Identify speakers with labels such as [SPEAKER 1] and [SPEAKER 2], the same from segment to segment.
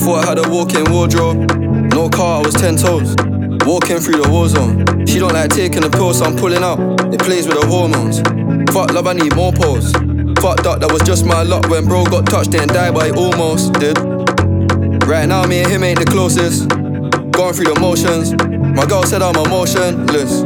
[SPEAKER 1] thought I had a walk-in wardrobe. No car, I was 10 toes. Walking through the war zone. She don't like taking the pill, so I'm pulling out. It plays with the hormones. Fuck love, I need more pose. Fucked up, that was just my luck. When bro got touched, didn't die, but he almost did. Right now, me and him ain't the closest. Going through the motions. My girl said I'm emotionless.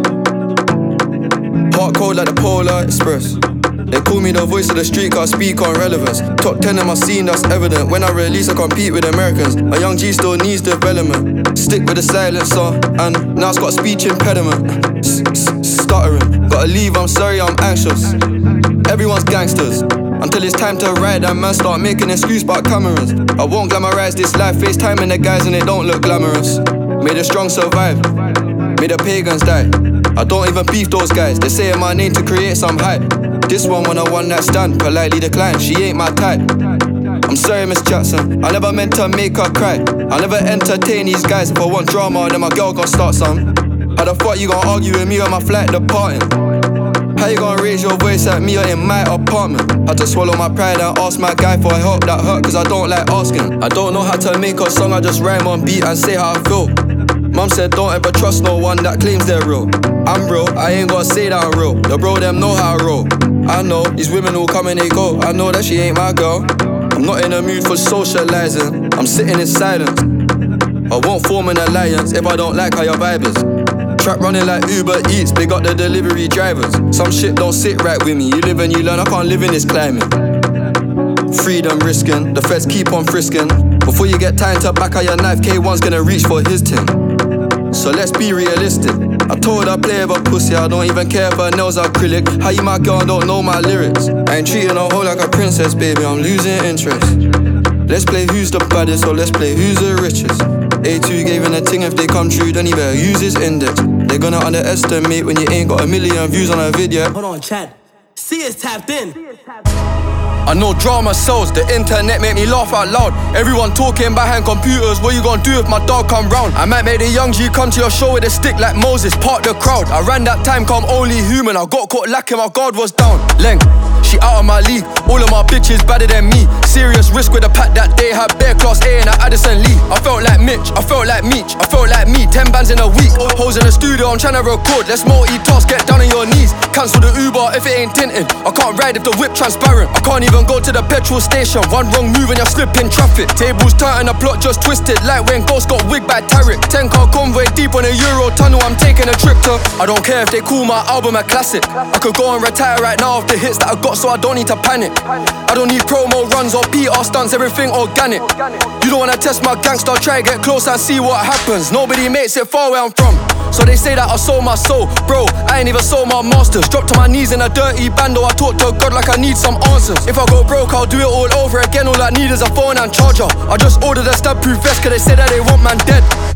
[SPEAKER 1] Heart cold like the Polar Express. They call me the voice of the street, cause I speak on relevance. Top 10 in my scene, that's evident. When I release, I compete with Americans. A young G still needs development. Stick with the silencer, and now it's got a speech impediment. Stuttering, gotta leave, I'm sorry, I'm anxious. Everyone's gangsters, until it's time to ride. And man start making excuse about cameras. I won't glamorize this life, FaceTiming the guys and it don't look glamorous. May the strong survive, may the pagans die. I don't even beef those guys, they saying my name to create some hype. This one when I one night stand, politely decline, she ain't my type. I'm sorry, Miss Jackson, I never meant to make her cry. I never entertain these guys. If I want drama, then my girl gon' start some. How the fuck you gon' argue with me on my flight departing? How you gon' raise your voice at me or in my apartment? Had to swallow my pride and ask my guy for help that hurt, cause I don't like asking. I don't know how to make a song, I just rhyme on beat and say how I feel. Mum said don't ever trust no one that claims they're real. I'm real, I ain't gotta say that I'm real. The bro them know how I roll. I know, these women will come and they go. I know that she ain't my girl. I'm not in the mood for socializing, I'm sitting in silence. I won't form an alliance if I don't like how your vibe is. Trap running like Uber Eats, big up the delivery drivers. Some shit don't sit right with me, you live and you learn, I can't live in this climate. Freedom risking, the feds keep on frisking. Before you get time to back out your knife, K1's gonna reach for his tin. So let's be realistic. I told her play with a pussy, I don't even care if her nails are acrylic. How you my girl don't know my lyrics? I ain't treating her whole like a princess, baby, I'm losing interest. Let's play who's the baddest, or let's play who's the richest. A2 gave in a ting, if they come true, then he better use his index. They're gonna underestimate when you ain't got 1 million views on a video.
[SPEAKER 2] Hold on, Chad. See it's tapped in.
[SPEAKER 1] I know drama sells, the internet make me laugh out loud. Everyone talking behind computers, what you gonna do if my dog come round? I might make the young G come to your show with a stick like Moses, part the crowd. I ran that time, come only human, I got caught lacking, my guard was down. Leng, she out of my league, all of my bitches better than me. Serious risk with the pack that day, had bare class A and Addison Lee. I felt like Mitch, I felt like Meech, I felt like me, 10 bands in a week. Hoes in the studio, I'm tryna record, let's multitask, get down on your knees. Cancel the Uber if it ain't tinted, I can't ride if the whip transparent. I can't even go to the petrol station, one wrong move and you're slipping traffic. Tables turn and the plot just twisted, like when Ghost got wigged by Tarek. 10-car convoy deep on a Euro tunnel, I'm taking a trip to. I don't care if they call my album a classic, I could go and retire right now off the hits that I got, so I don't need to panic. I don't need promo runs or PR stunts, everything organic. You don't wanna test my gangster, try get close and see what happens. Nobody makes it far where I'm from, so they say that I sold my soul. Bro, I ain't even sold my masters. Dropped to my knees in a dirty bando, I talk to God like I need some answers. If I go broke, I'll do it all over again. All I need is a phone and charger. I just ordered a stab-proof vest, cause they say that they want man dead.